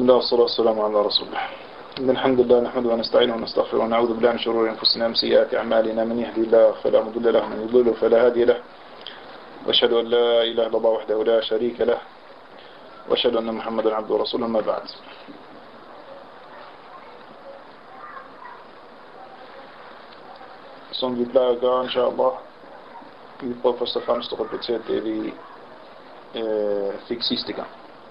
الله والصلاة والسلام على رسول الله. إن الحمد لله نحمده ونستعينه ونستغفره ونعوذ بالله من شرور أنفسنا ومن سيئات أعمالنا. من يهدي الله فلا مضل له ومن يضلل فلا هادي له. وأشهد أن لا إله إلا الله وحده لا شريك له وأشهد أن محمدا عبده ورسوله. أما بعد. Som vi plejer at gøre, inshallah, vi prøver først og fremmest at repetere det, vi fik sidste gang.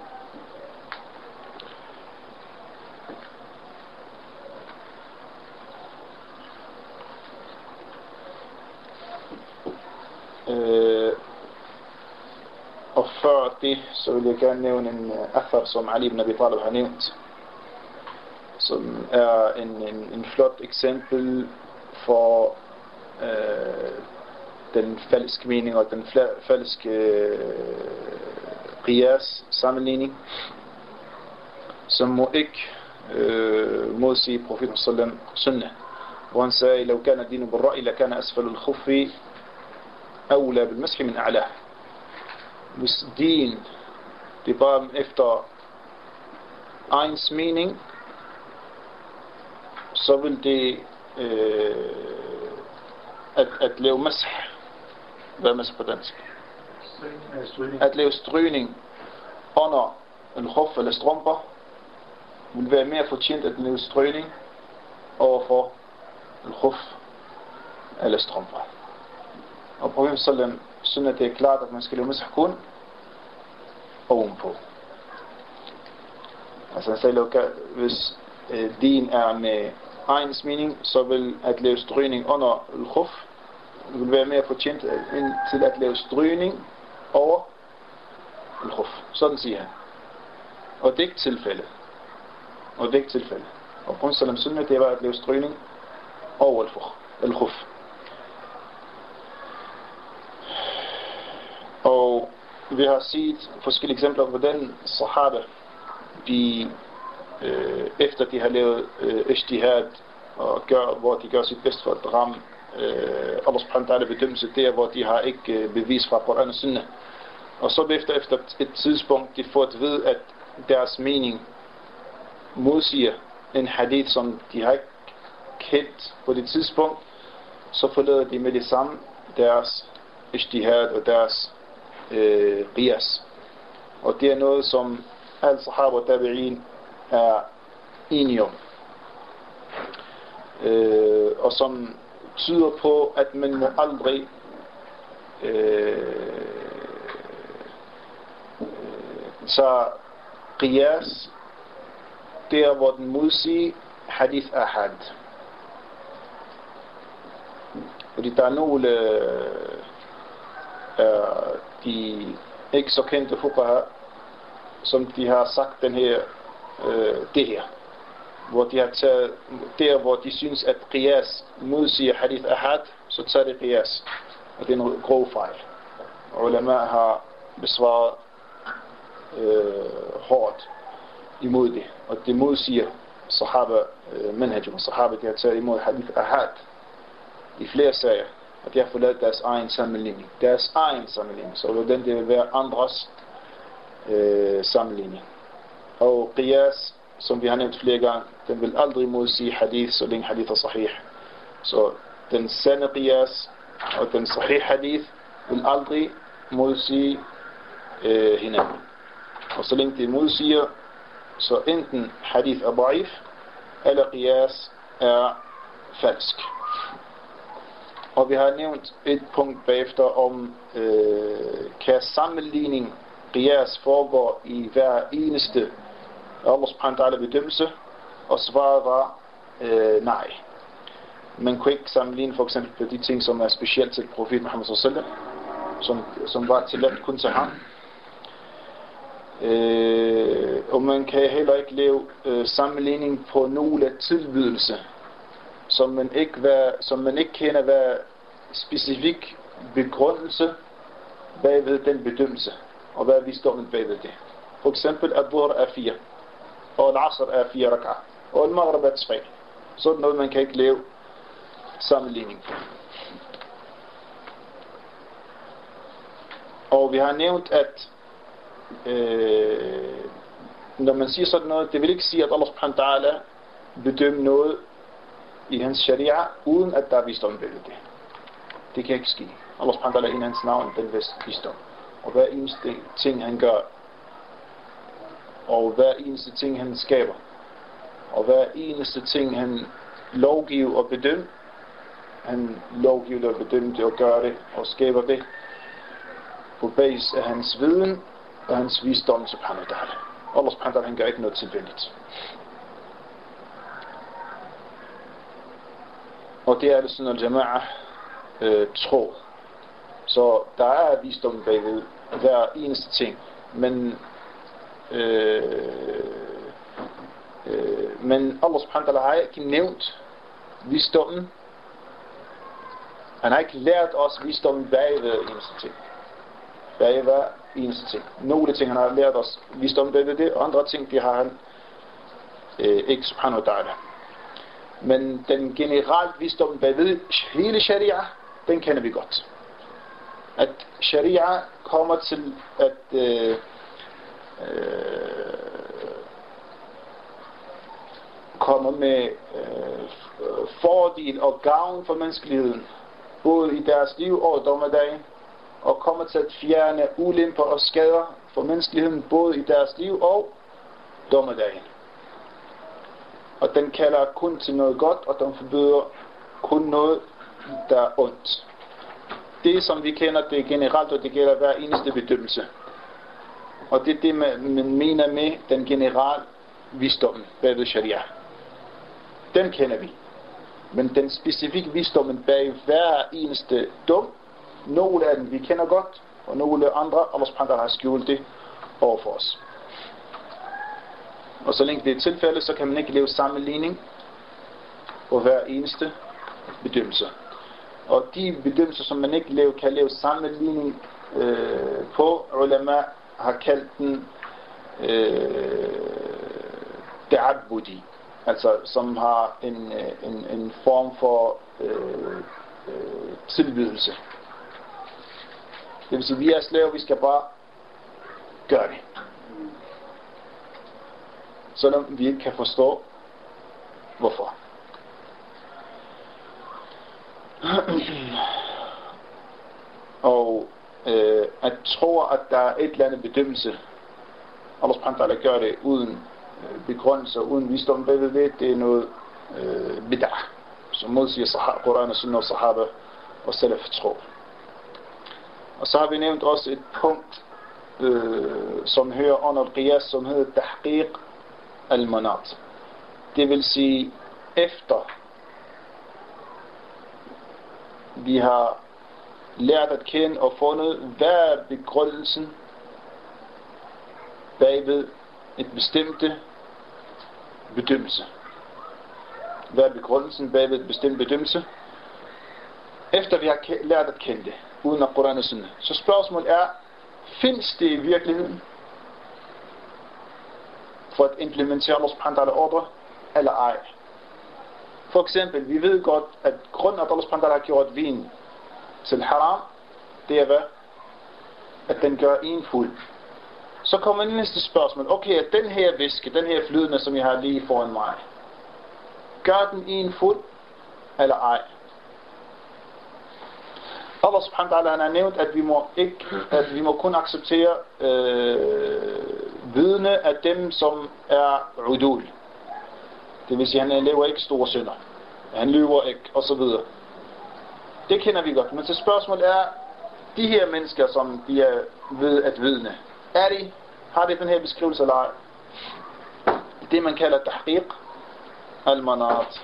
Og før det, så vil jeg gerne nævne en athar, som Ali ibn Abi Talib har nævnt, som er en flot eksempel for den falske mening og den falske qiyas sammenligning, som må ikke modsige profeten sallam sunnah, hvor han sagde: "Law kana dinu bil ra'i la kana asfalu al-khuffi awla bil mashi min a'la." Hvis din det bare efter egens mening, så vil det at lave mash. Hvad er mash på dansk? At lave strygning under en khuf eller strømper vil være mere fortjent at lave strygning overfor en khuf eller strømper. Og profeten sallam synes, at det er klart, at man skal lave mash kun ovenpå. Altså han sagde, hvis din er med egens mening, så vil at lave strygning under al-khuf vil være mere fortjent end til at lave strygning over al-khuf. Sådan siger han. Og det er ikke tilfælde. Og profeten sallam sunnah, det var at lave strygning over al-khuf. Og vi har set forskellige eksempler på hvordan sahaba, de efter de har lavet ijtihad og hvor de gør sit bedste for at ramme Allah subhanahu wa ta'ala bedømmelse der, hvor de har ikke bevis fra Koran og Sunnah. Og så efter et tidspunkt, de får at vide, at deres mening modsiger en hadith, som de har ikke kendt på det tidspunkt, så forlader de med det samme deres ijtihad og deres qiyas. Og det er noget, som alle sahaba og tabi'in er enige om. Og som tyder på, at man må aldrig tage qiyas der, hvor den modsiger hadith ahad. Fordi der er nogle de ikke så kendte fuqaha, som de har sagt det her, hvor de har taget der, hvor de synes, at qiyas modsiger hadith ahad, så tager det qiyas, og det er en grov fejl. Ulama har besvaret hårdt imod det, og det modsiger sahaba manhaj, og sahaba, de har taget imod hadith ahad i flere sager, og de har forladt deres egen sammenligning, så hvordan det vil være andres sammenligning. Og qiyas, som vi har nævnt flere gange, den vil aldrig modsige hadith, så længe hadith er sahih. Så den sande qiyas og den sahih hadith vil aldrig modsige hinanden. Og så længe det modsiger, så enten hadith er da'if, eller qiyas er falsk. Og vi har nævnt et punkt bagefter om, kan sammenligning qiyas foregår i hver eneste Allah subhanahu wa ta'ala bedømmelse, og svaret var nej. Man kunne ikke sammenligne for eksempel på de ting, som er specielt til profeten Muhammad sallallahu alaihi wasallam, som var tilladt kun til ham. Og man kan heller ikke lave sammenligning på nogle tilbydelse, som man ikke kender hvad specifik begrundelse bagved den bedømmelse, og hvad vi står med bagved det. For eksempel at dhuhr er 4, og al-asr er 4 rak'ah, og al-maghrib er 3. Sådan noget man kan ikke lave sammenligning på. Og vi har nævnt, at når man siger sådan noget, det vil ikke sige, at Allah subhanahu wa ta'ala bedømmer noget i hans sharia, uden at der er visdom ved det. Det kan ikke ske. Allah subhanahu wa ta'ala i hans navn, den visdom. Og hver eneste ting han gør, og hver eneste ting han skaber, og hver eneste ting han lovgiver og bedømmer, han lovgiver og bedømmer det og gør det og skaber det på basis af hans viden og hans visdom subhanahu wa ta'ala. Allah subhanahu wa ta'ala han gør ikke noget tilfældigt. Og det er det sådan, at Jama'a tror. Så der er visdom bagved hver eneste ting. Men Allah subhanahu wa ta'ala har ikke nævnt visdommen. Han har ikke lært os visdommen bag hver eneste ting. Bag hver eneste ting. Nogle ting han har lært os visdommen bag ved det, og andre ting det har han ikke subhanahu wa ta'ala. Men den generelt visdommen bag ved hele sharia, den kender vi godt. At sharia kommer til at kommer med fordel og gavn for menneskeligheden, både i deres liv og dommedagen, og kommer til at fjerne ulemper og skader for menneskeligheden, både i deres liv og dommedagen. Og den kalder kun til noget godt, og den forbyder kun noget, der er ondt. Det som vi kender, det er generelt, og det gælder hver eneste bedømmelse. Og det er det, man mener med den generelle visdommen bag ved sharia. Den kender vi. Men den specifikke visdommen bag hver eneste dom, nogle af dem vi kender godt, og nogle andre, Allah subhanahu wa ta'ala har skjult det over for os. Og så længe det er tilfælde, så kan man ikke lave sammenligning på hver eneste bedømmelse. Og de bedømmelser, som man ikke kan lave sammenligning på, ulama har kaldt den ta'abbudi, altså som har en form for tilbydelse. Det vil sige, vi er slaver, vi skal bare gøre det. Selvom vi ikke kan forstå, hvorfor. Og at tro, at der er et eller andet bedømmelse, Allah subhanahu wa ta'ala gør det uden begrundelse, uden visdom bagved det er noget bid'ah, som modsiger Quran og Sunnah og Sahaba og Salaf tro. Og så har vi nævnt også et punkt, som hører under qiyas, som hedder tahqiq al-manat. Det vil sige, efter vi har lært at kende og fundet, hvad er begrundelsen bagved et bestemte bedømmelse. Hvad er begrundelsen bagved et bestemt bedømmelse? Efter vi har lært at kende det, uden at Quran og Sunnah. Så spørgsmålet er, findes det i virkeligheden for at implementere Allah subhanahu wa ta'ala ordre, eller ej? For eksempel, vi ved godt, at grunden at Allah subhanahu wa ta'ala har gjort vin til haram, det er hvad? At den gør en fuld. Så kommer næste spørgsmål. Okay, at den her væske, den her flydende, som jeg har lige foran mig, gør den en fuld, eller ej? Allah subhanahu wa ta'ala han har nævnt, at vi må kun acceptere vidne af dem, som er udul. Det vil sige, han lever ikke store synder. Han lyver ikke, og så videre. Det kender vi godt. Men så spørgsmålet er, de her mennesker, som de er ved at vidne, har de den her beskrivelse eller ej? Det man kalder tahqiq al-manat.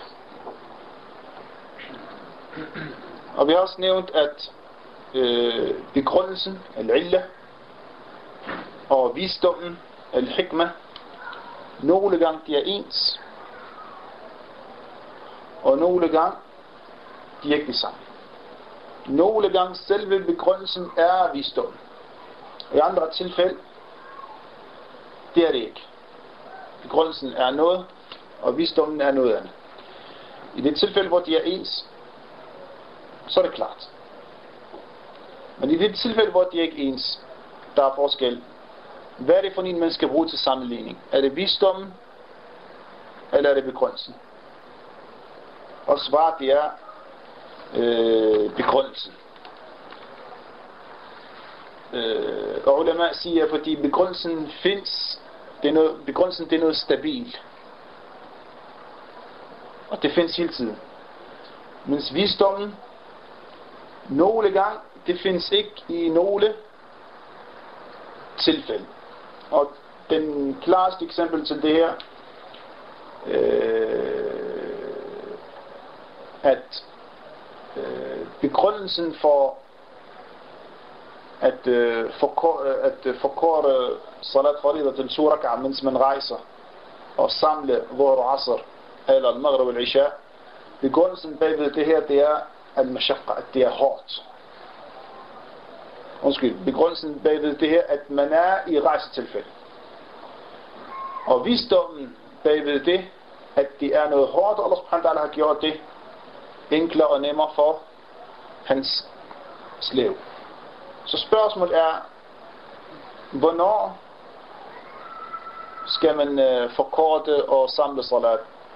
Og vi har også nævnt, at begrundelsen, al-illa, og visdommen, al-hikmah, nogle gange de er ens, og nogle gange de er ikke det samme. Nogle gange selve begrundelsen er visdommen. I andre tilfælde, det er det ikke. Begrundelsen er noget, og visdommen er noget andet. I det tilfælde, hvor de er ens, så er det klart. Men i det tilfælde, hvor de er ikke ens, der er forskel hvad er det for en, man skal bruge til sammenligning? Er det visdommen, eller er det begrundelsen? Og svaret det er begrundelsen. Og ulema siger, fordi begrundelsen findes, begrundelsen det er noget stabilt. Og det findes hele tiden. Mens visdommen, nogle gange, det findes ikke i nogle tilfælde. Og den klareste eksempel til det her, at begrundelsen for at forkorte salat farida til 2 rak'ah, mens man rejser, og samle dhuhr og asr, eller al-maghrib og al-isha, begrundelsen bagved det her, det er al-mashaqqa, at det er hårdt. Begrundelsen bagved det her, at man er i rejsetilfælde. Og visdommen bagved det, at det er noget hårdt, og Allah subhanahu wa ta'ala har gjort det enklere og nemmere for hans slave. Så spørgsmålet er, hvornår skal man forkorte og samle salat?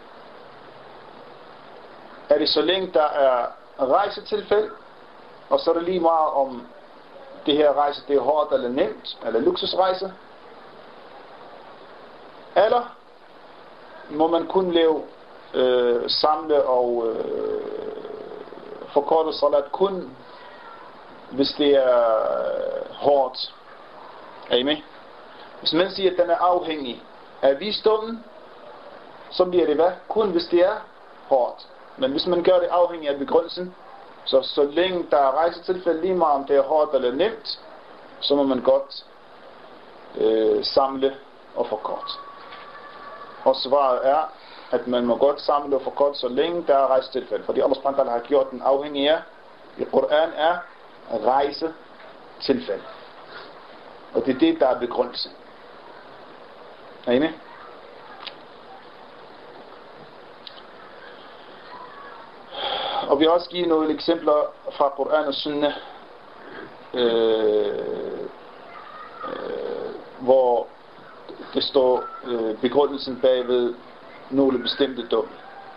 Er det så længe der er rejsetilfælde, og så er det lige meget om det her rejse det er hårdt eller nemt, eller luksusrejse? Eller må man kun lave samle og forkorte salat kun hvis det er hårdt? Er I med? Hvis man siger at den er afhængig af visdommen, så bliver det hvad? Kun hvis det er hårdt. Men hvis man gør det afhængig af begrundelsen, så længe der er rejsetilfælde, lige meget om det er hårdt eller nemt, så må man godt samle og forkorte. Og svaret er, at man må godt samle og forkorte, så længe der er rejsetilfælde. Fordi Allah subhanahu wa ta'ala har gjort den afhængig af, i Koran er rejsetilfælde. Og det er det, der er begrundelsen. Er I med? Og vi har også givet nogle eksempler fra Koran og Sunnah, hvor det står begrundelsen bagved nogle bestemte dom.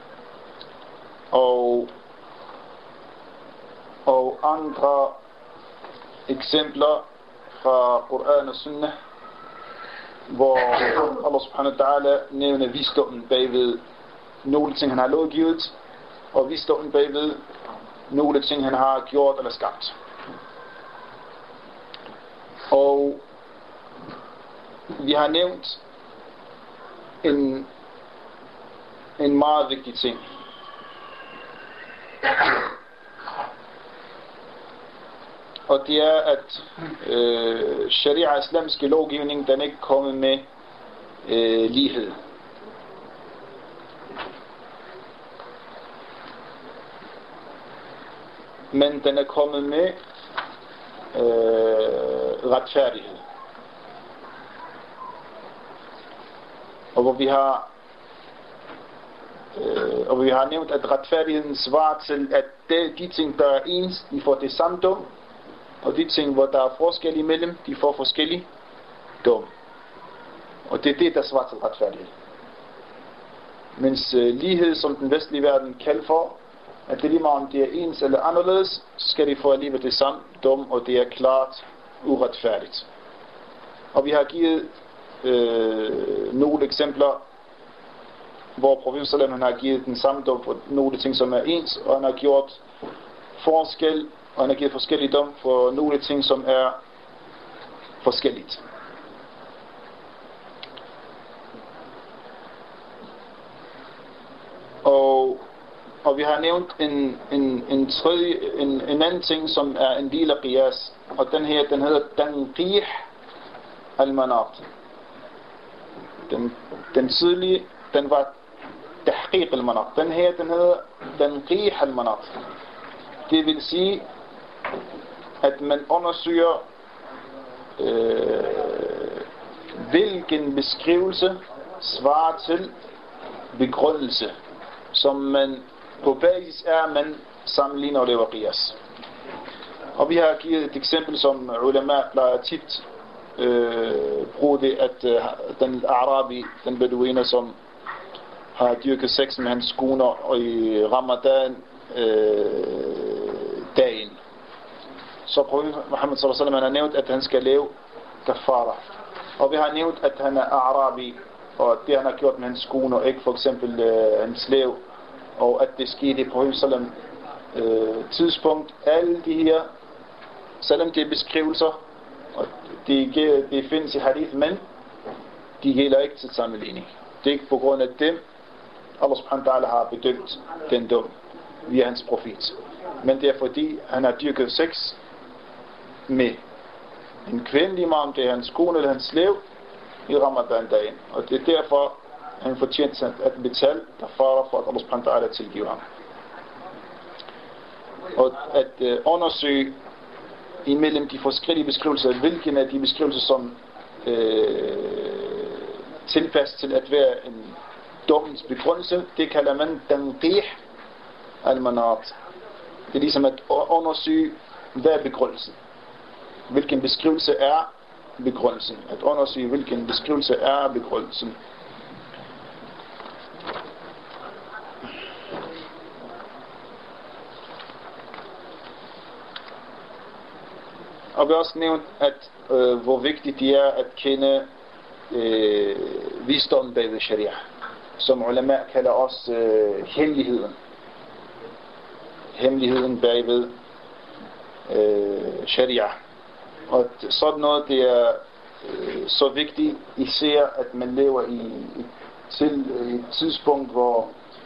Og andre eksempler fra Koran og Sunnah, hvor Allah subhanahu wa ta'ala nævner visdommen bagved nogle ting han har lovgivet, og visdommen bagved nogle ting han har gjort eller skabt. Og vi har nævnt en meget vigtig ting. Og det er at sharia islamiske lovgivning den ikke kommer med lighed. Men den er kommet med retfærdighed. Og hvor vi har nævnt at retfærdigheden svarer til at de ting der er ens, de får det samme dom, og de ting hvor der er forskel imellem, de får forskellige dom. Og det er det der svarer til retfærdighed. Mens lighed som den vestlige verden kalder for, at det lige meget om det er ens eller anderledes, så skal de få alligevel det samme dom, og det er klart uretfærdigt. Og vi har givet nogle eksempler, hvor profeten sallallahu har givet den samme dom for nogle ting som er ens, og han har gjort forskel, og han har givet forskellige dom for nogle ting som er forskelligt. Og vi har nævnt en anden ting som er en del af qiyas, og den her den hedder tanqih al-manat. Den tidlige den var tahqiq al-manat. Den her den hedder tanqih al-manat. Det vil sige at man undersøger hvilken beskrivelse svarer til begrundelse, som man på basis er man sammenligner og laver qiyas. Og vi har givet et eksempel som ulema plejer tit bruge det, at den arabi, den beduiner, som har dyrket sex med hans koner og i Ramadan dagen. Så Profet Muhammad sallallahu alaihi wasallam har nævnt, at han skal leve kafara. Og vi har nævnt, at han er arabi, og det han har gjort med hans koner, ikke for eksempel hans slave, og at det skete i Profet sallallahu tidspunkt. Alle de her, selvom det er beskrivelser, og det findes i hadith, men de gælder ikke til sammenligning. Det er ikke på grund af dem, Allah subhanahu wa ta'ala har bedømt den dom via hans profet. Men det er fordi, han har dyrket sex med en kvindelig imam, det er hans kone eller hans slave, i Ramadan-dagen. Og det er derfor, han fortjent at betale kafara for, at Allah subhanahu wa ta'ala tilgiver ham. Og at undersøge imellem de forskellige beskrivelser, hvilken af de beskrivelser, som tilpasset til at være en dommens begrundelse, det kalder man tanqih al-manat. Det er ligesom at undersøge, hvad er begrundelsen. Hvilken beskrivelse er begrundelsen. At undersøge, hvilken beskrivelse er begrundelsen. Og vi har også nævnt, at hvor vigtigt det er at kende visdommen bag ved sharia, som ulama kalder også hemmeligheden. Hemmeligheden bag ved sharia. Og sådan noget, det er så vigtigt, især at man lever i et tidspunkt, hvor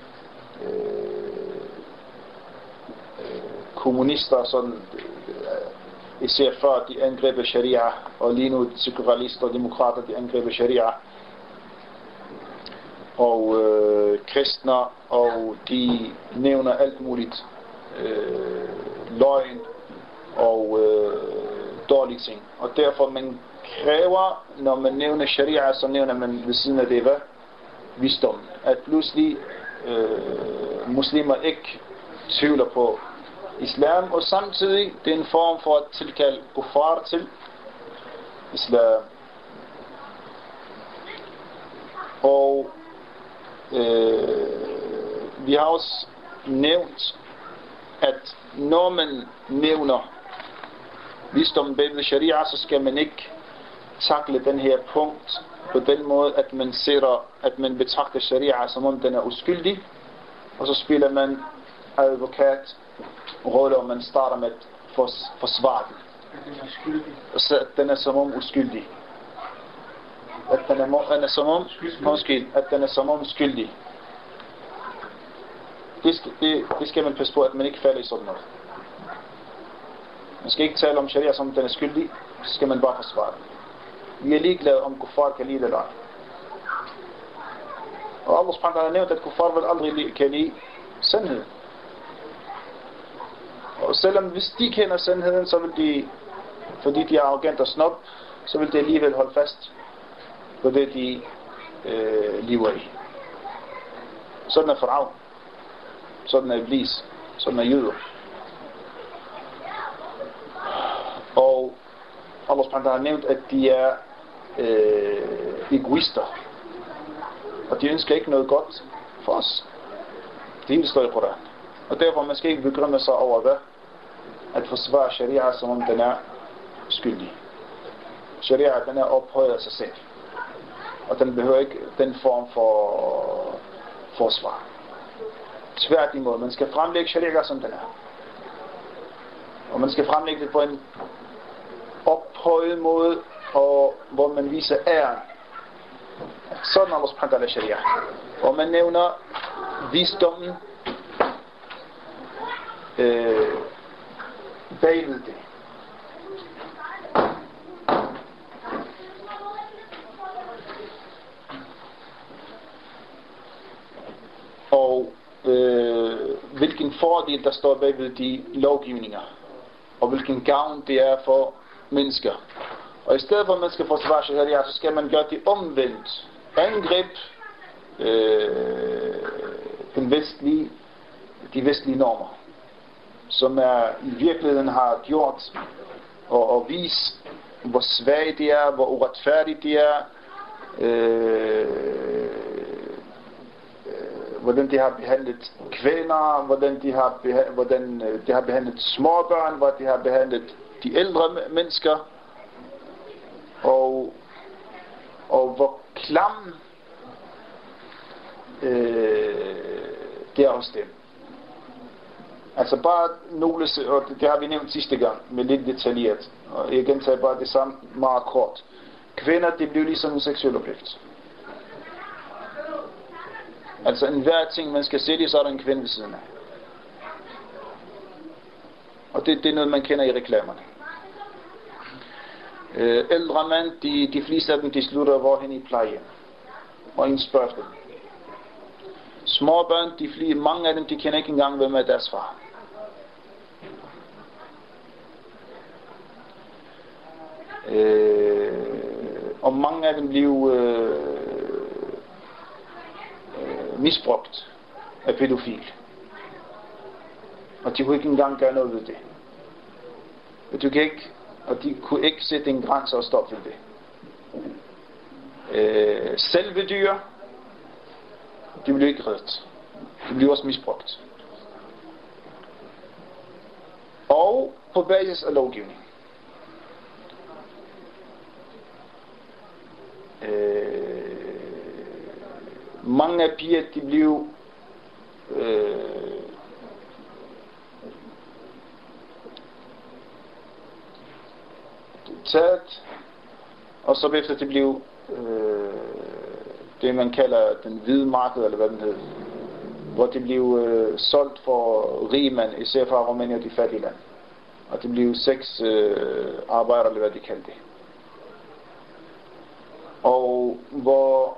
kommunister sådan især før de angriber sharia, og lige nu sekularister og demokrater, de angriber sharia, og kristne, og de nævner alt muligt løgn og dårlige ting. Og derfor man kræver, når man nævner sharia, så nævner man ved siden af det, hvad? Visdom. At pludselig muslimer ikke tvivler på islam, og samtidig det er en form for at tilkalde kuffar til islam. Og vi har også nævnt, at når man nævner visdom bag ved sharia, så skal man ikke takle den her punkt på den måde, at man betragter sharia som om den er uskyldig, og så spiller man advokat rolle, og man starter med at forsvare den. Så den er som om uskyldig. At den er som om skyldig. Det skal man passe på, at man ikke falder i sådan noget. Man skal ikke tale om sharia som den er skyldig, så skal man bare forsvare den. Vi er ligeglade om kuffar kan lide eller ej. Og Allah subhanahu wa ta'ala har nævnt, at kuffar vil aldrig kan lide sandheden. Og selvom hvis de kender sandheden, så vil de, fordi de er arrogant og snob, så vil de alligevel holde fast på det, de lever i. Sådan er Faraon. Sådan er Iblis. Sådan er jøder. Og Allah subhanahu wa ta'ala har nævnt, at de er egoister. Og de ønsker ikke noget godt for os. Det hele står i Koran. Og derfor man skal ikke begrunde sig over hvad? At forsvare sharia som om den er skyldig. Sharia den er ophøjet af sig selv. Og den behøver ikke den form for forsvar. Tværtimod, man skal fremlægge sharia som den er. Og man skal fremlægge det på en ophøjet måde, og hvor man viser æren. Sådan Allah subhanahu wa ta'ala sharia. Og man nævner visdommen bagved det. Og hvilken fordel der står bagved de lovgivninger, og hvilken gavn det er for mennesker. Og i stedet for at man skal forsvare sharia, så skal man gøre det omvendt. Angreb de vestlige normer, som er i virkeligheden har gjort og vise hvor svagt de er, hvor uretfærdigt de er, hvordan de har behandlet kvinder, hvordan de har behandlet småbørn, hvordan de har behandlet de ældre mennesker, og hvor klam det er hos dem. Altså bare nogle, og det har vi nævnt sidste gang, med lidt detaljeret, og jeg gentager bare det samme meget kort. Kvinder, det bliver ligesom en seksuel objekt. Altså enhver ting man skal sælge, så er der en kvinde ved siden af. Og det er noget man kender i reklamerne. Ældre mænd, de fleste af dem, de slutter hvorhen i plejehjem. Og ingen spørger dem. Små børn, mange af dem, de kender ikke engang, hvem er deres far. Og mange af dem bliver misbrugt af pædofil. Og de kunne ikke engang gøre noget ved det. Og de kunne ikke sætte en grænse og stoppe ved det. Selve dyr, de bliver ikke reddet. De bliver også misbrugt. Og på basis af lovgivning. Mange af piger, de blev taget, og så efter det blev det man kalder den hvide marked, eller hvad den hed, hvor det blev solgt for rige mænd, især fra Rumænien og de fattige lande, og det blev arbejdere, eller hvad de kaldte det, og hvor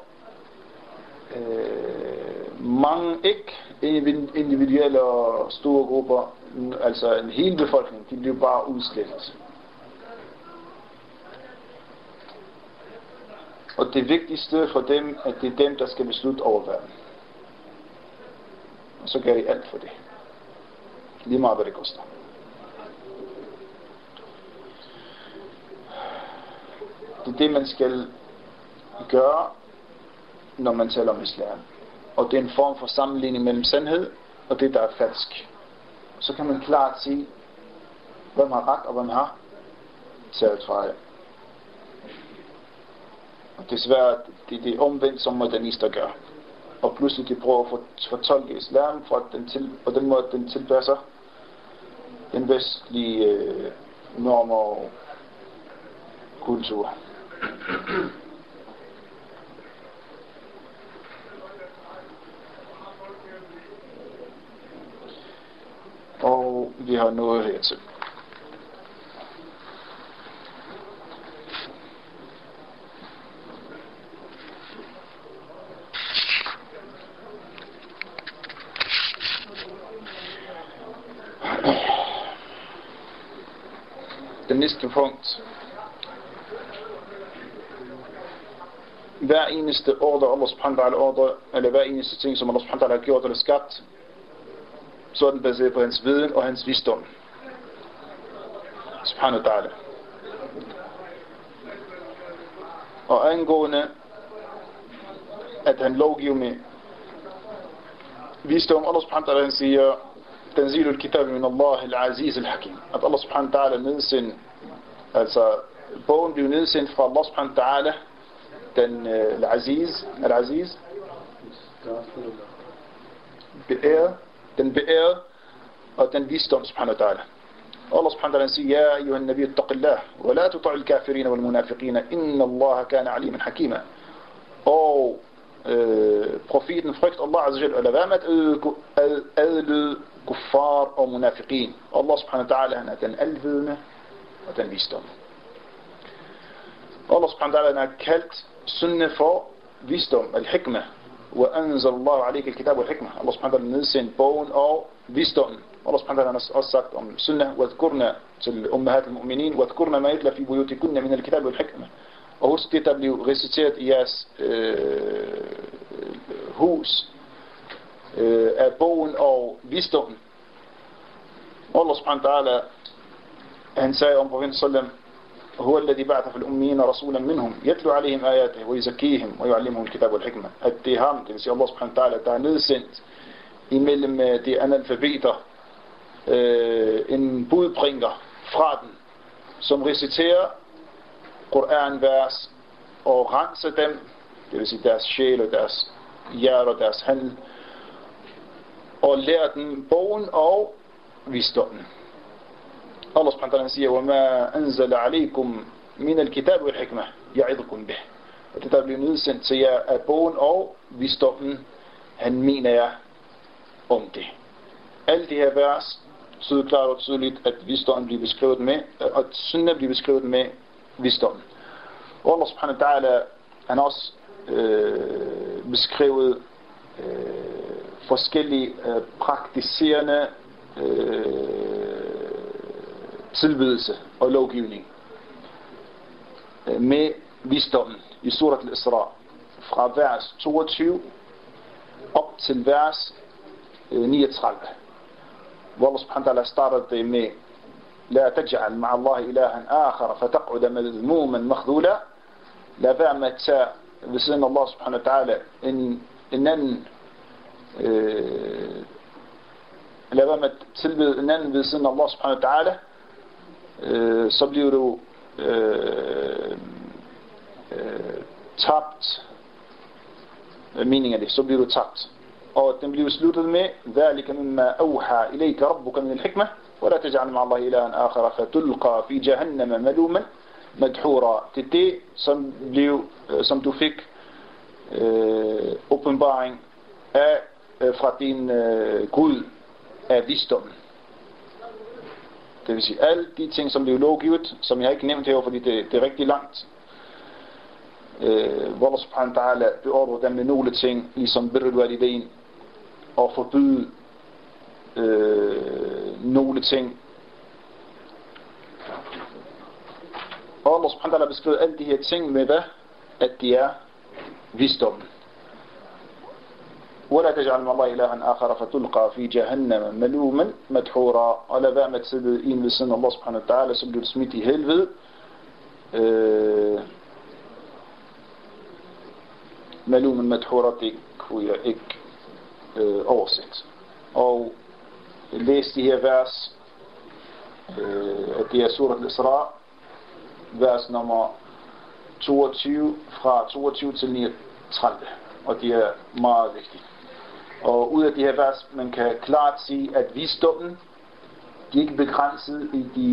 mange ikke individuelle og store grupper, altså en hel befolkning, de blev bare udslettet. Og det vigtigste for dem, at det er dem, der skal beslutte over verden. Og så gør de alt for det. Lige meget hvad det koster. Det er det, man skal gøre, når man taler om islam. Og det er en form for sammenligning mellem sandhed og det, der er falsk. Så kan man klart sige, hvem har ret og hvem har taget fejl. Og desværre, det er omvendt, som modernister gør. Og pludselig de prøver at fortolke islam på den måde, den tilpasser den vestlige normer og kultur. Og vi har nået hertil. Det næste punkt. Hver eneste ordre, Allah subhanahu wa ta'ala ordre, eller hver eneste ting, som Allah subhanahu wa ta'ala har gjort eller skabt, så er den baseret på hans viden og hans visdom. Subhanahu wa ta'ala. Og angående, at han lovgiver med visdom, Allah subhanahu wa ta'ala siger, تنزيل الكتاب من الله العزيز الحكيم. At Allah subhanahu wa ta'ala nedsendt, altså bogen blev nedsendt fra Allah subhanahu wa ta'ala, den al-Aziz, den beæret, og den visdom subhanahu wa ta'ala. Allah subhanahu wa ta'ala siger, ja ayuha nabi ittaqillah, wa la tuti' al-kafirin wal munafiqin, inna Allah kana aliman hakima. Og profeten frygt Allah azza wa jalla, lad være med at adlyde kuffar og munafiqin. Allah subhanahu wa ta'ala, han er den alvidende og den visdom. Allah subhanahu wa ta'ala, han har kaldt sunne for visdom, al-hikmah, wa anzal Allah alayka al-kitab wal-hikmah. Allah subhanahu wa ta'ala nedsendt bogen og visdom. Allah subhanahu wa ta'ala har også sagt om sunne, wadhkurna til ummahat al-mu'minin, wadhkurna ma yutla fi buyutikunna min al-kitab wal-hikmah. Og husk det, der blev reciteret i jeres hus af bogen og visdommen. Allah subhanahu wa ta'ala, han sagde om profeten sallam, هو الذي بعث في الأميين رسولا منهم يتلو عليهم آياته ويزكيهم ويعلمهم الكتاب والحكمة. At det er ham, det vil sige Allah subhanahu wa ta'ala, der er nedsendt imellem de analfabeter en budbringer fra den, som reciterer Koran-vers og renser dem, det vil sige deres sjæl og deres hjerte og deres handel, og lærer dem bogen og visdommen. Allah subhanahu wa ta'ala siger, وَمَا أَنزَلَ عَلَيْكُمْ مِنَ الْكِتَابِ وَالْحِكْمَةِ يَعِظُكُمْ بِهِ. Og det der bliver nedsendt til jer af bogen og visdommen, han mener jer om det. Alle de her vers så klart og tydeligt, at visdommen bliver beskrevet med, og synden bliver beskrevet med visdommen. Og Allah subhanahu wa ta'ala, han har også beskrevet forskellige praktiserende tilbedelse og lovgivning med visdommen i surat al-Isra fra vers 22 op til vers 39, hvor Allah subhanahu wa ta'ala starter det med لا تجعل مع الله إلها آخر فتقعد مذموما مخذولا. Lad være med at tage ved siden af Allah subhanahu wa ta'ala en anden, lad være med at tilbede en anden ved siden af Allah subhanahu wa ta'ala, så bliver du tabt. Meningen af det, så bliver du tabt. Og den bliver sluttet med ذلك مما أوحى إليك ربك من الحكمة ولا تجعل مع الله إلها آخر فتلقى في جهنم ملوما مدحورا. Det er det, som du fik åbenbaring af fra din Gud af visdommen. Det vil sige alle de ting, som blev lovgivet, som jeg ikke nævnt her, fordi det er rigtig langt, hvor Allah subhanahu wa ta'ala beordrer dem med nogle ting, ligesom birrul walidain, og forbyde nogle ting. Og Allah subhanahu wa ta'ala beskriver alle de her ting med hvad? At de er visdommen. ولا تجعل مع الله إلها آخر فتلقى في جهنم ملوما مدحورا. Og lad være med at sidde en ved siden af Allah subhanahu wa ta'ala, så bliver du smidt i helvede. Malumen madhura, det kunne jeg ikke oversætte. Og læs de her vers, at det er surat al-Isra, vers nummer 22, fra 22 til 39, og det er meget vigtigt. Og ud af de her vers, man kan klart sige, at visdommen, de er ikke begrænset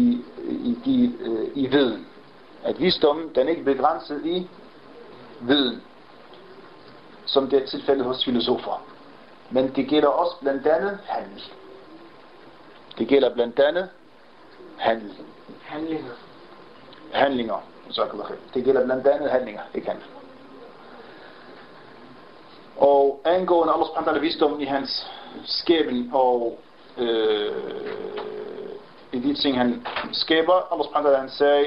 i viden. At visdommen, den er ikke begrænset i viden, som det er tilfældet hos filosofer. Men det gælder også blandt andet handel. Det gælder blandt andet handel. Handlinger. Det gælder blandt andet handlinger, ikke handel. Og angående Allah subhanahu wa ta'ala visdom i hans skæben og i de ting han skaber, Allah subhanahu wa ta'ala han sagde,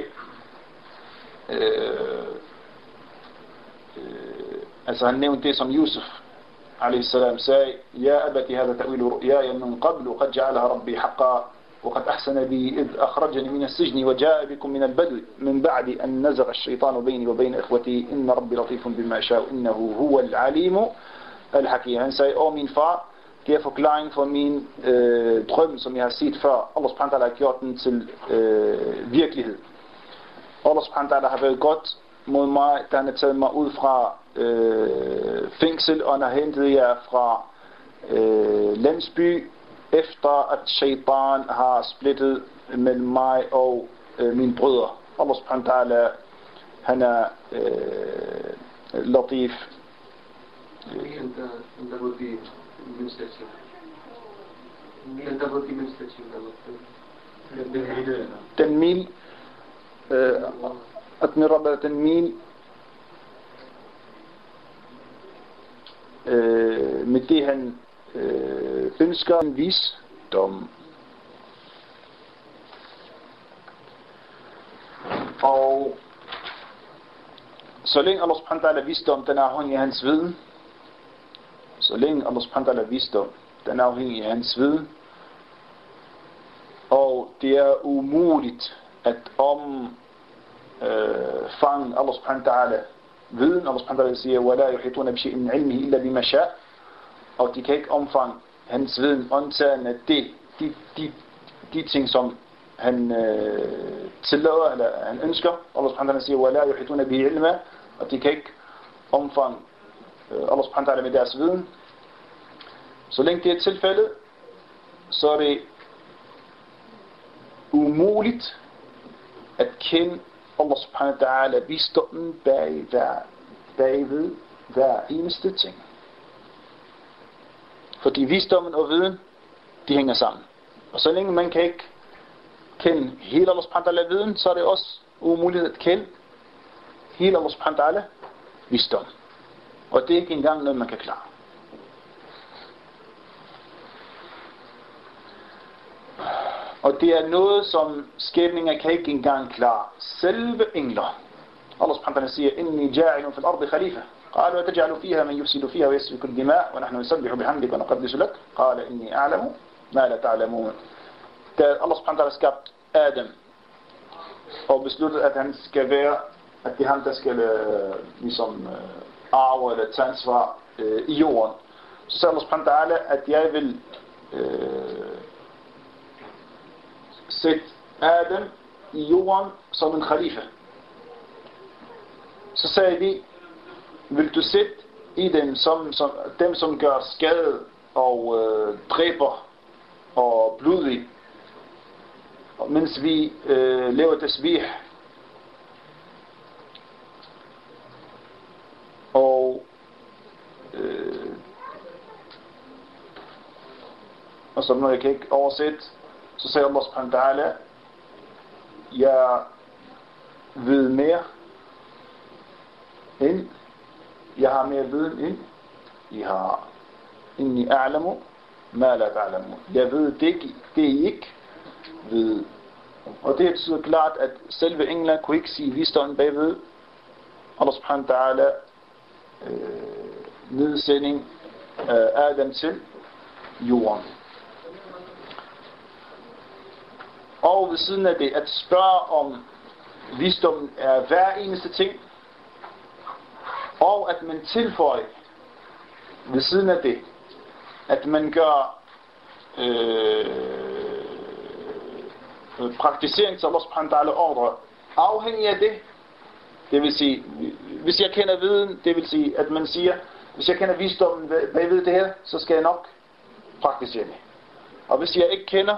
altså han nævnte det som Yusuf عليه السلام sagde, يا أبت هذا تأويل رؤياي من قبل وقد جعلها ربي حقا وقد أحسن بي إذ أخرجني من السجن وجاء بكم من البدو من بعد أن نزغ الشيطان بيني وبين إخوتي إن ربي لطيف بما يشاء إنه هو العليم الحكيم. Han sagde, min far, det er forklaring for min drøm, som jeg har set før. Allah subhanahu wa ta'ala har gjort den til virkelighed. Allah subhanahu wa ta'ala har været godt mod mig, da han har taget mig ud fra fængsel, og han har hentet jer fra landsby, efter at shaitan har splittet mellem mig og mine brødre. Allah subhanahu wa ta'ala, han er latif. تنميل أتمرى تنميل med det han ønsker en visdom. Og så længe Allah subhanahu wa ta'ala visdom, den er afhængig af hans viden. Så længe Allah subhanahu wa ta'ala visdom, den er afhængig af hans viden. Og det er umuligt at fange Allah subhanahu wa ta'ala viden. Allah subhanahu wa ta'ala siger, وَلَا يُحِيطُونَ بِشَيْءٍ مِنْ عِلْمِهِ إِلَّا بِمَا شَاءَ. Og de kan ikke omfange hans viden, undtagen af de ting, som han tillader, eller han ønsker. Allah subhanahu wa ta'ala siger, وَلَا يُحِيطُونَ بِهِ عِلْمًا. Og de kan ikke omfange Allah subhanahu wa ta'ala med deres viden. Så længe det er tilfældet, så er det umuligt at kende Allah subhanahu wa ta'ala visdommen bagved hver eneste ting. Fordi visdommen og viden, de hænger sammen. Og så længe man kan ikke kende hele Allah subhanahu wa ta'ala viden, så er det også umuligt at kende hele Allah subhanahu wa ta'ala visdom. Og det er ikke engang noget, man kan klare. Og det er noget, som skabninger kan ikke engang klare. Selve engler. Allah subhanahu wa ta'ala siger, Inni ja'ilun fil ardi khalifa. قال وتجعل فيها من يفسد فيها ويسفك الدماء ونحن نسبح بحمدك ونقدس لك قال إني أعلم ما لا تعلمون. Da Allah subhanahu wa ta'ala skabte Adam og besluttede, at han skal være, at det er ham, der skal ligesom arve eller tage ansvar i jorden, så sagde Allah subhanahu wa ta'ala, at jeg vil sætte Adam i jorden som en khalifa. Så sagde de, vil du sætte i dem som gør skade og dræber og blodig, mens vi laver tasbih og som når jeg kan ikke oversætte, så siger Allah subhanahu wa ta'ala, jeg ved mere end jeg har mere viden end I har. Inni a'lamu ma la ta'lamu. Jeg ved det I ikke ved. Og det betyder klart, at selve engler kunne ikke sige visdommen bagved Allah subhanahu wa ta'ala nedsending af Adam til jorden. Og ved siden af det, at spørge om visdommen er hver eneste ting, og at man tilføjer ved siden af det, at man gør praktisering til Allah subhanahu wa ta'ala ordre afhængig af det. Det vil sige, hvis jeg kender viden, det vil sige, at man siger, hvis jeg kender visdommen bagved det her, så skal jeg nok praktisere det. Og hvis jeg ikke kender,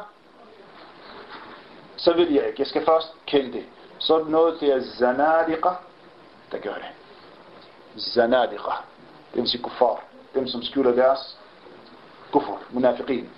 så vil jeg ikke. Jeg skal først kende det. Så er det noget, det er zanadiqa, der gør det. Zanadiqa. Det vil sige kuffar. Dem, som skjuler deres kuffer. Munafiqin.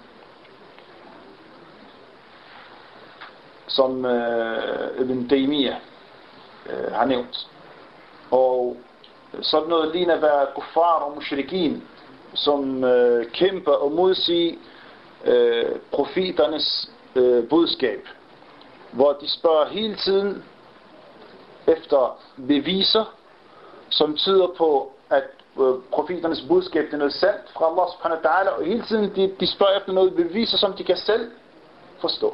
Som Ibn Taymiyyah har nævnt. Og sådan noget ligner at være kuffar og mushrikin, som kæmper og modsiger profeternes budskab. Hvor de spørger hele tiden efter beviser, som tyder på, at profeternes budskab det er noget sandt fra Allah subhanahu wa ta'ala, og hele tiden de spørger efter noget beviser, som de kan selv forstå.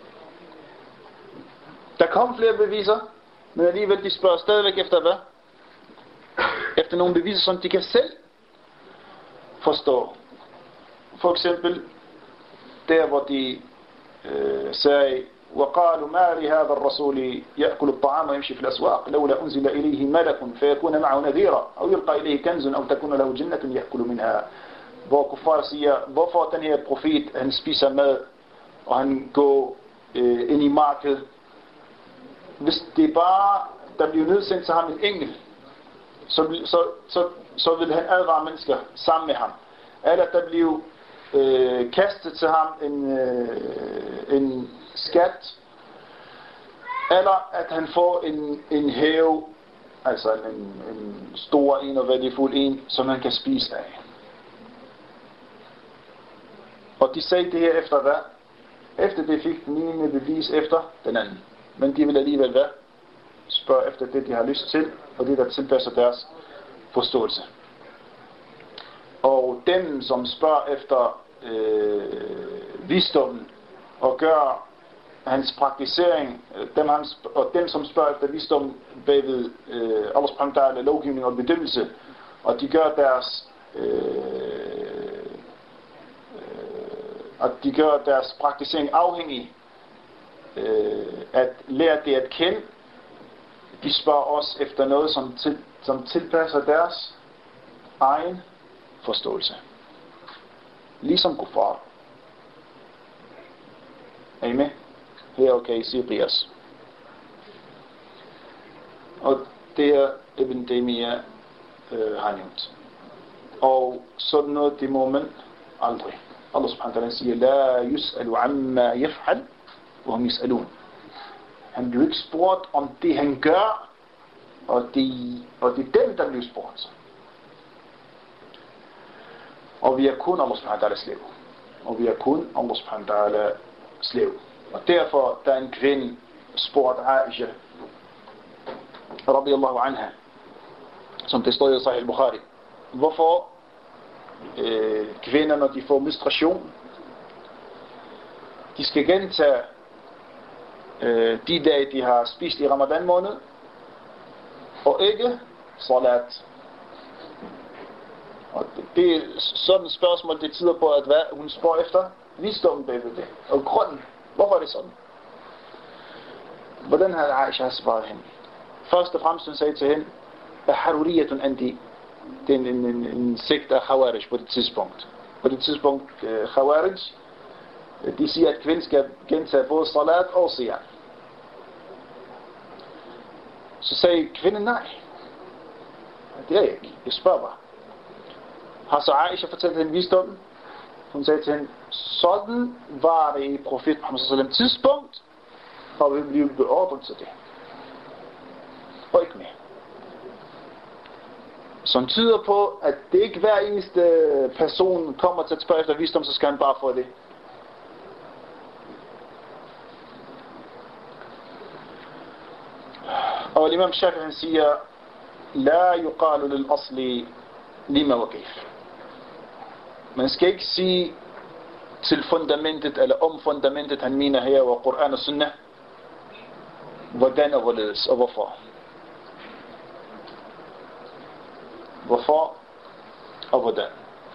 Der kom flere beviser, men alligevel de spørger stadigvæk efter hvad? Efter nogle beviser, som de kan selv forstå. For eksempel der, hvor de sagde, وقالوا ما لهذا الرسول يأكل الطعام ويمشي في الأسواق لولا أنزل إليه ملك فيكون معه نذيرا أو يلقى إليه كنز أو تكون له جنة يأكل منها. Hvor kuffar siger, hvorfor den her profet, han spiser mad, og han går ind i markedet. Hvis det bare, der bliver nedsendt til ham en engel, så vil han advare mennesker sammen med ham. Eller der bliver kastet til ham en skat, eller at han får en have, altså en stor en og værdifuld en, som han kan spise af. Og de sagde det her efter hvad? Efter det fik den ene bevis efter den anden. Men de vil alligevel hvad? Spørge efter det de har lyst til, og det der tilpasser deres forståelse. Og dem som spørger efter visdommen og gør hans praktisering, dem som spørger efter visdom bagved Allah subhanahu wa ta'ala lovgivning og bedømmelse, og de gør deres praktisering afhængig at lære det at kende. De spørger også efter noget som tilpasser deres egen forståelse, ligesom kuffar. Er I med? Her okay, siger qiyas. Og det er Ibn Taymiyyah har nævnt. Og sådan noget, det må man aldrig. Allah subhanahu wa ta'ala siger, la yus'alu amma yaf'al, wa hum yus'alun. Han bliver ikke spurgt om det han gør, og det er dem der bliver spurgt. Og vi er kun Allah subhanahu wa ta'ala slave. Og vi er kun Allah subhanahu wa ta'ala slave. Og derfor der er en kvinde spurgt Aisha radiyallahu anha, som det står i Sahih al-Bukhari, hvorfor kvinder, når de får menstruation, de skal gentage de dage de har spist i Ramadan måned, og ikke salat. Og det er sådan et spørgsmål, det tyder på, at hun spørger efter visdommen bagved det. Og grunden, hvorfor er det sådan? Hvordan havde Aisha svaret hende? Først og fremmest hun sagde til hende, Haruriyatun anti. Det er en sekt af Khawarij på det tidspunkt. På det tidspunkt Khawarij, de siger, at kvinden skal gentage både salat og siyam. Så sagde kvinden nej. Det er jeg ikke. Jeg spørger bare. Har så Aisha fortalt hende visdommen? Hun sagde til hende, sådan var det i profet Muhammad sallallahu alaihi wasallam tidspunkt, og vi blev beordret til det. Og ikke mere. Som tyder på, at det ikke hver eneste person kommer til at spørge efter visdom, så skal han bare få det. Og Imam Shafi'i han siger, la yuqalu lil asli lima wa kayf. Man skal ikke sige til fundamentet, eller om fundamentet, han mener her, og Koran og Sunnah, hvordan og hvorledes, og hvorfor. Hvorfor og hvordan.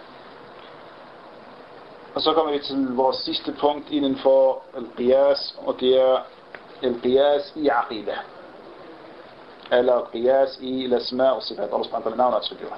Og så kommer vi til vores sidste punkt inden for al-qiyas, og det er al-qiyas i aqidah. Eller al-qiyas i al-asma og sifat. Allah subhanahu wa ta'ala navn og attributter.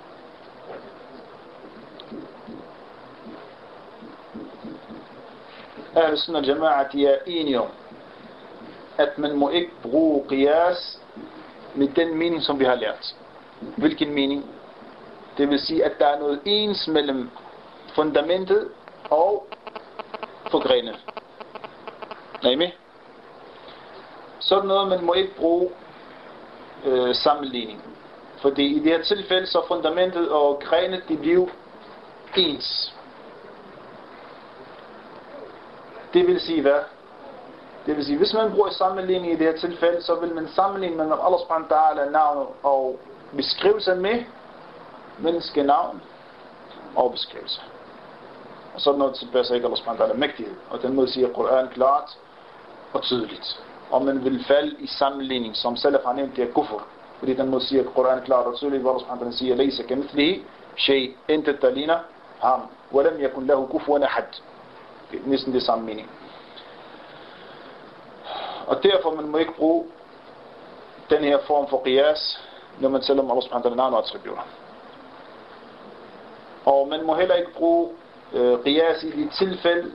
Ahl Sunnah al-Jama'a, de er enige om, at man må ikke bruge qiyas med den mening, som vi har lært. Hvilken mening? Det vil sige, at der er noget ens mellem fundamentet og forgrenet. Er I med? Sådan noget, man må ikke bruge sammenligning. Fordi i det her tilfælde, så fundamentet og grenet, de bliver ens. Det vil sige hvad? Det vil sige, hvis man bruger sammenligning i det her tilfælde, så vil man sammenligne mellem Allah subhanahu wa ta'ala navn og beskrivelse med menneskenavn og beskrivelse. Og sådan noget tilpasser ikke Allah subhanahu wa ta'ala mægtighed. Og den måde siger Koran klart og tydeligt. Og man vil falde i sammenligning, som selv har nævnt, det er kufr. Fordi den måde siger Koran klart og tydeligt, hvor Allah subhanahu wa ta'ala siger, Laysa kamithlihi shay, intet der ligner ham. Walam yakun lahu kufuwan ahad. Det er næsten det samme mening. Og derfor man må ikke bruge den her form for qiyas, når man taler om Allah subhanahu wa ta'ala navn og attributter. Og man må heller ikke bruge qiyas i de tilfælde,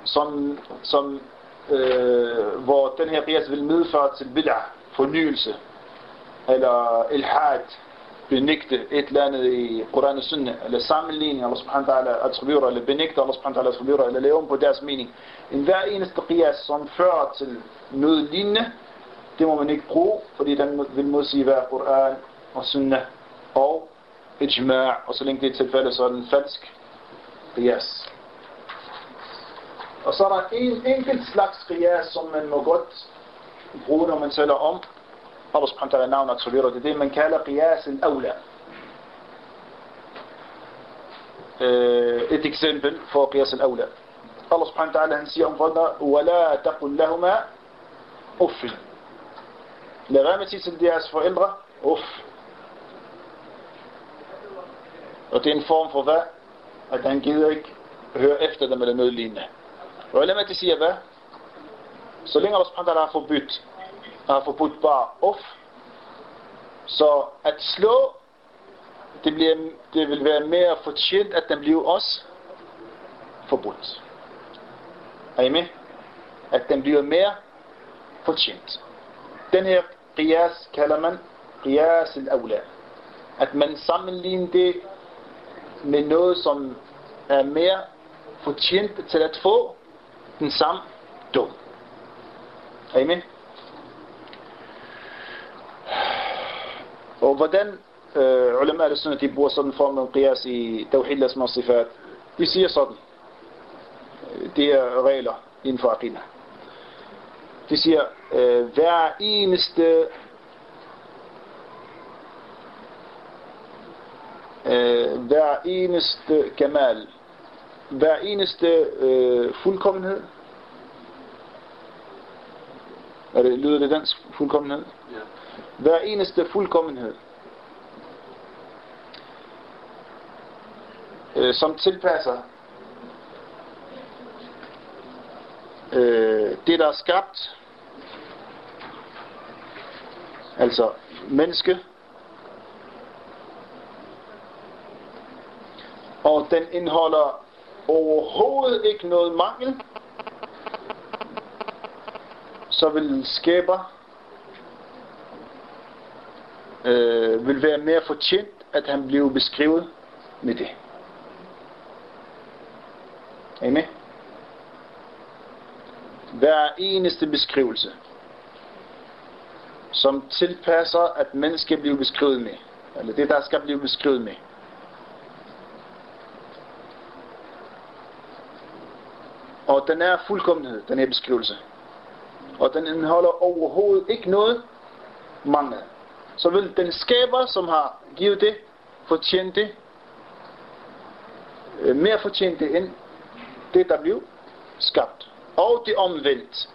hvor den her qiyas vil medføre til bid'ah, fornyelse, eller ilhad, benægte et eller andet i Koran og Sunnah, eller sammenligning Allah subhanahu wa ta'ala attributter, eller benægte Allah subhanahu wa ta'ala attributter, eller lave om på deres mening. En hver eneste qiyas, som fører til noget lignende, det må man ikke bruge, fordi den vil modsige hver Koran og Sunnah og ijma', og så længe det er tilfælde, så er den falsk qiyas. Og så er der en enkelt slags qiyas, som man må godt bruge, når man taler om Allah subhanahu wa ta'ala navn og attributter. Det er det, man kalder qiyas al-awla. Et eksempel for qiyas al-awla. Allah subhanahu wa ta'ala han siger om forældre, وَلَا تَقُلْ لَهُمَا أُفٍّ. Lad være med at sige til deres forældre, uff. Og det er en form for hvad? At han gider ikke høre efter dem eller noget lignende. Og lad mig til at sige hvad? Så længe Allah subhanahu wa ta'ala har forbudt bare uff, så at slå, det vil være mere fortjent, at den bliver også forbudt. Er I med? At den bliver mere fortjent. Den her qiyas kalder man qiyas al-awla. At man sammenligner det med noget, som er mere fortjent til at få den samme dom. Er I med? Og hvordan ulama al-sunnah de bruger sådan en form af qiyas i tawhid al-asma og sifat? De siger sådan. Det er regler inden for aqida. De siger, hver eneste kamal, hver eneste fuldkommenhed. Lyder det dansk? Fuldkommenhed? Ja. Hver eneste fuldkommenhed, som tilpasser det, der er skabt, altså menneske, og den indeholder overhovedet ikke noget mangel, så vil skaber vil være mere fortjent, at han bliver beskrevet med det. Er I med? Hver eneste beskrivelse, som tilpasser, at mennesket bliver beskrevet med, eller det, der skal blive beskrevet med, og den er fuldkommenhed, den her beskrivelse, og den indeholder overhovedet ikke noget mangel, så vil den skaber, som har givet det, fortjent det, mere fortjent det, end det, der blev skabt. Og det omvendt.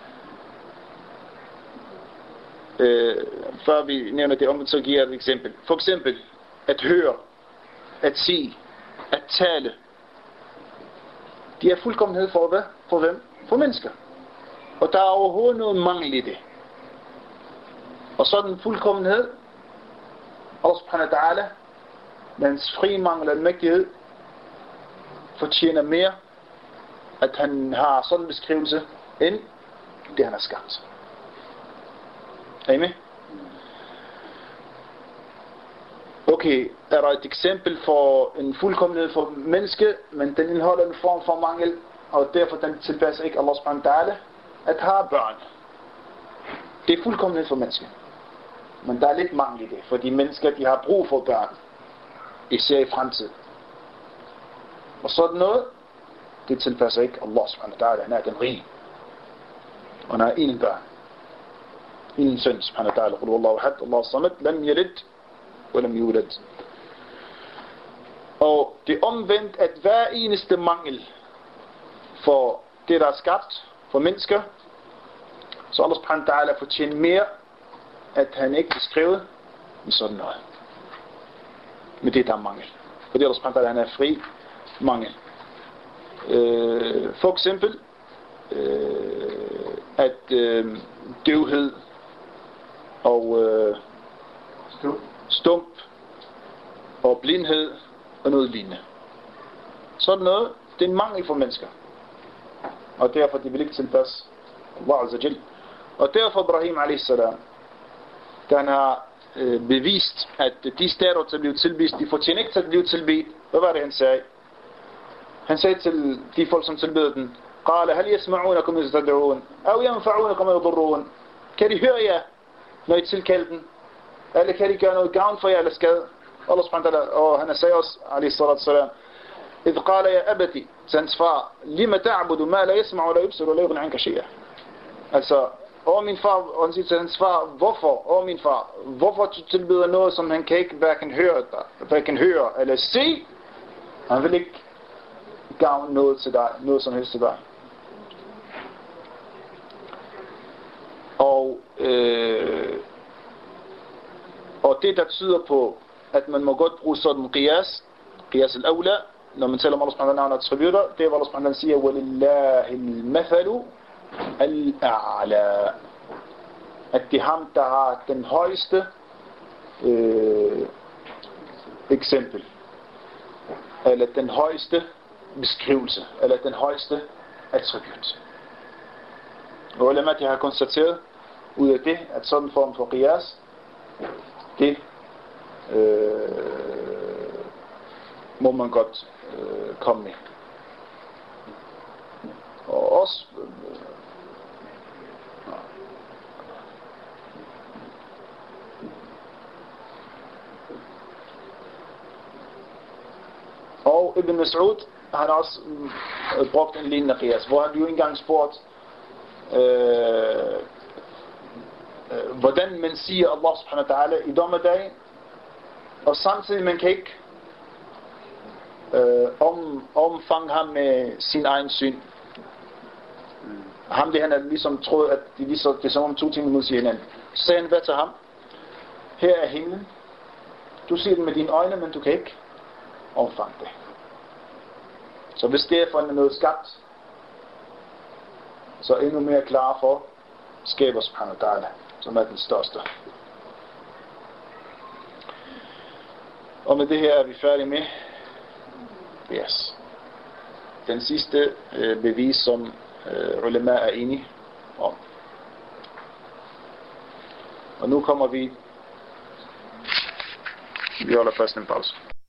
Før vi nævner det omvendt, så giver jeg et eksempel. For eksempel, at høre, at sige, at tale. De er fuldkommenhed for hvad? For hvem? For mennesker. Og der er overhovedet noget mangel i det. Og sådan en fuldkommenhed, Allah subhanahu wa ta'ala, med hans fri mangel og mægtighed, fortjener mere, at han har sådan en beskrivelse, end det han har skabt. Er I med? Okay, er der et eksempel for en fuldkommenhed for menneske, men den indeholder en form for mangel, og derfor den tilpasser ikke Allah subhanahu wa ta'ala, at have børn. Det er fuldkommenhed for mennesker. Men der er lidt mangel i det, fordi mennesker, de har brug for børn, især i fremtiden. Og sådan noget, det tilpasser ikke Allah subhanahu wa ta'ala. Han er den rige. Og han har ingen børn. Ingen søn subhanahu wa ta'ala. Qul wallahu ahad, Allahu samad, lam yalid, wa lam yulad. Og det er omvendt, at hver eneste mangel for det, der er skabt, for mennesker, så Allah subhanahu wa ta'ala fortjener mere, at han ikke beskrevet med sådan noget. Med det, der er mangel. Fordi Allah subhanahu wa ta'ala, han er fri mangel. For eksempel at døvhed og stump og blindhed og noget lignende. Sådan noget, det er en mangel for mennesker. Og derfor de vil ikke tilpasse Allah azza jal. Og derfor Ibrahim a.s. da han har bevist, at de steder, der blev tilbedt, de fortjener ikke til at blive tilbedt. Hvad var det han sagde? Han sagde til de folk, som tilbeder den, قال هل يسمعونكم إذ تدعون أو ينفعونكم يضرون. Kan de høre jer, når I tilkalder den? Eller kan de gøre noget gavn for jer eller skade? Allah subhanahu wa ta'ala, og han sagde også, alayhi salatu salam, إذ قال يا أبتي, til hans far, لما تعبد ما لا يسمع ولا يبصر ولا يغني عنك شيئا. Altså, min far, og han siger til hans far, hvorfor, min far, hvorfor du tilbeder noget, som han kan ikke hverken høre eller se? Han vil ikke gavn noget til dig, noget som helst til dig. Og det der tyder på, at man må godt bruge sådan qiyas al-awla, når man taler om Allah subhanahu wa ta'ala attributter, det er, hvor Allah subhanahu wa ta'ala siger, وَلِلَّهِ الْمَثَلُ الْأَعْلَى. At det er ham, der har den højeste eksempel, eller den højeste beskrivelse, eller den højeste attribut. Og ulama, de har konstateret ud af det, at sådan en form for qiyas, det må man godt komme med. Og også og Ibn Mas'ud har også brugt en lignende qiyas, hvor han jo engang spurgt hvordan man siger Allah subhanahu wa ta'ala i dommedagen, og samtidig man kan ikke omfange ham med sin egen syn. Ham det han er ligesom troet, at det er som om to ting mod siger hinanden. Så sagde han hvad til ham? Her er himlen. Du ser den med dine øjne, men du kan ikke omfange det. Så hvis derfor er noget skabt, så endnu mere klar for skaber subhanahu wa ta'ala, som er den største. Og med det her er vi færdige med den sidste bevis, som ulema er enige om. Og nu kommer vi holder først en pause.